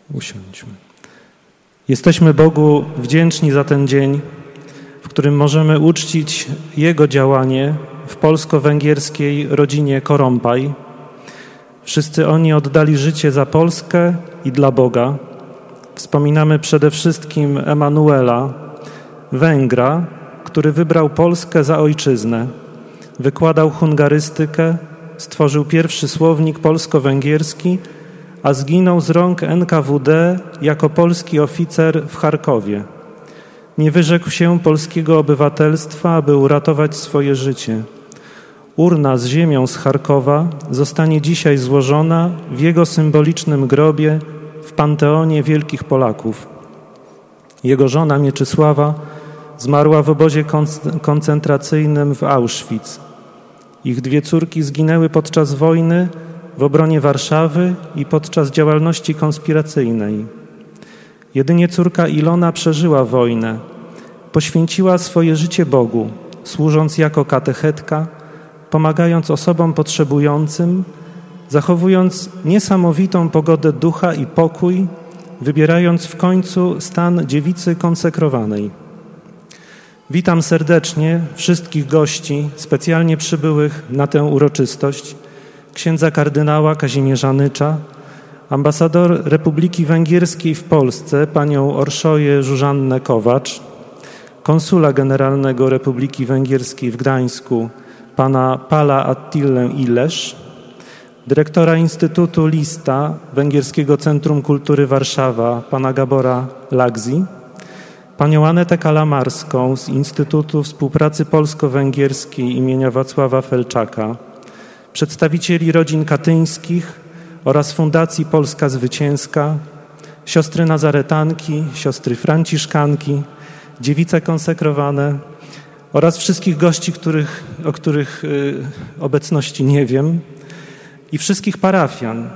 Usiądźmy. Jesteśmy Bogu wdzięczni za ten dzień, w którym możemy uczcić Jego działanie w polsko-węgierskiej rodzinie Korompaj. Wszyscy oni oddali życie za Polskę i dla Boga. Wspominamy przede wszystkim Emanuela, Węgra, który wybrał Polskę za ojczyznę. Wykładał hungarystykę, stworzył pierwszy słownik polsko-węgierski, a zginął z rąk NKWD jako polski oficer w Charkowie. Nie wyrzekł się polskiego obywatelstwa, aby uratować swoje życie. Urna z ziemią z Charkowa zostanie dzisiaj złożona w jego symbolicznym grobie w Panteonie Wielkich Polaków. Jego żona Mieczysława zmarła w obozie koncentracyjnym w Auschwitz. Ich dwie córki zginęły podczas wojny w obronie Warszawy i podczas działalności konspiracyjnej. Jedynie córka Ilona przeżyła wojnę. Poświęciła swoje życie Bogu, służąc jako katechetka, pomagając osobom potrzebującym, zachowując niesamowitą pogodę ducha i pokój, wybierając w końcu stan dziewicy konsekrowanej. Witam serdecznie wszystkich gości specjalnie przybyłych na tę uroczystość, księdza kardynała Kazimierza Nycza, ambasador Republiki Węgierskiej w Polsce, panią Orszoję Żużannę Kowacz, konsula generalnego Republiki Węgierskiej w Gdańsku, pana Pala Attillę Ilesz, dyrektora Instytutu Lista Węgierskiego Centrum Kultury Warszawa, pana Gabora Lagzi, panią Anetę Kalamarską z Instytutu Współpracy Polsko-Węgierskiej imienia Wacława Felczaka, przedstawicieli rodzin katyńskich oraz Fundacji Polska Zwycięska, siostry nazaretanki, siostry franciszkanki, dziewice konsekrowane oraz wszystkich gości, o których obecności nie wiem, i wszystkich parafian.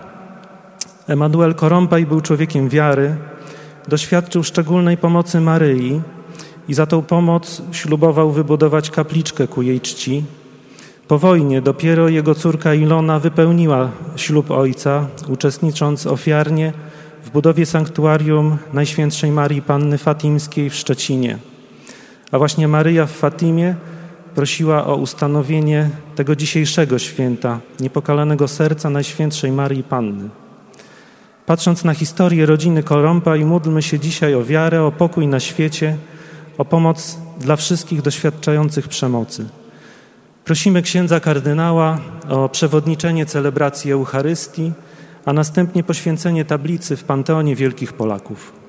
Emanuel Korompaj był człowiekiem wiary, doświadczył szczególnej pomocy Maryi i za tą pomoc ślubował wybudować kapliczkę ku jej czci. Po wojnie dopiero jego córka Ilona wypełniła ślub ojca, uczestnicząc ofiarnie w budowie sanktuarium Najświętszej Marii Panny Fatimskiej w Szczecinie. A właśnie Maryja w Fatimie prosiła o ustanowienie tego dzisiejszego święta, niepokalanego serca Najświętszej Marii Panny. Patrząc na historię rodziny Korompaj, módlmy się dzisiaj o wiarę, o pokój na świecie, o pomoc dla wszystkich doświadczających przemocy. Prosimy księdza kardynała o przewodniczenie celebracji Eucharystii, a następnie poświęcenie tablicy w Panteonie Wielkich Polaków.